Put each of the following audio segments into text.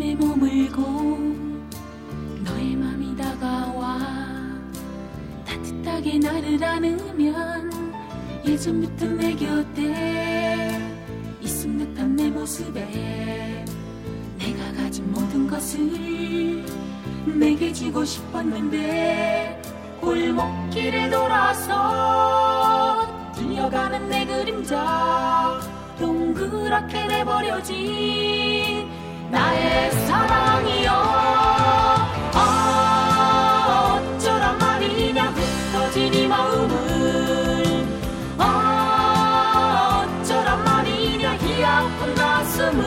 가슴에 머물고 너의 맘이 다가와 따뜻하게 나를 안으면 예전부터 내 곁에 있은 듯한 내 모습에 내가 가진 모든 것을 내게 주고 싶었는데 골목길에 돌아서 뛰어가는 내 그림자 동그랗게 내버려진 나의 사랑이여 어쩌란 말이냐 흩어진 이 마음을 어쩌란 말이냐 이 아픈 가슴을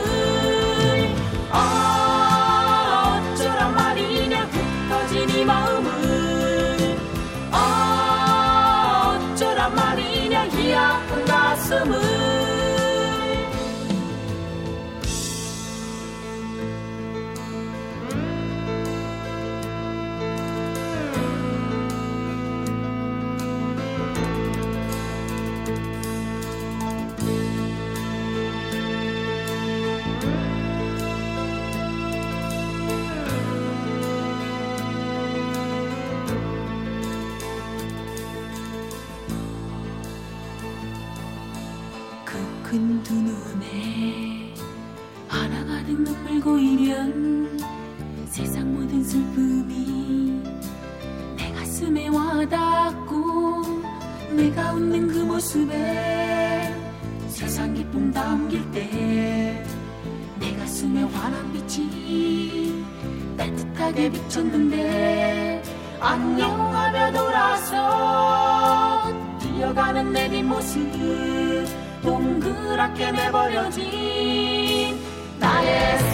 어쩌란 말이냐 흩어진 이 마음을 어쩌란 말이냐 이 아픈 가슴을 큰 두 눈에 하나가득 눈물 고이면 세상 모든 슬픔이 내 가슴에 와닿고 내가 웃는 그 모습에 세상 기쁨 담길 때 내 가슴에 환한 빛이 따뜻하게 비쳤는데 안녕하며 돌아서 뛰어가는 내 뒷모습 동그랗게 내버려진 나의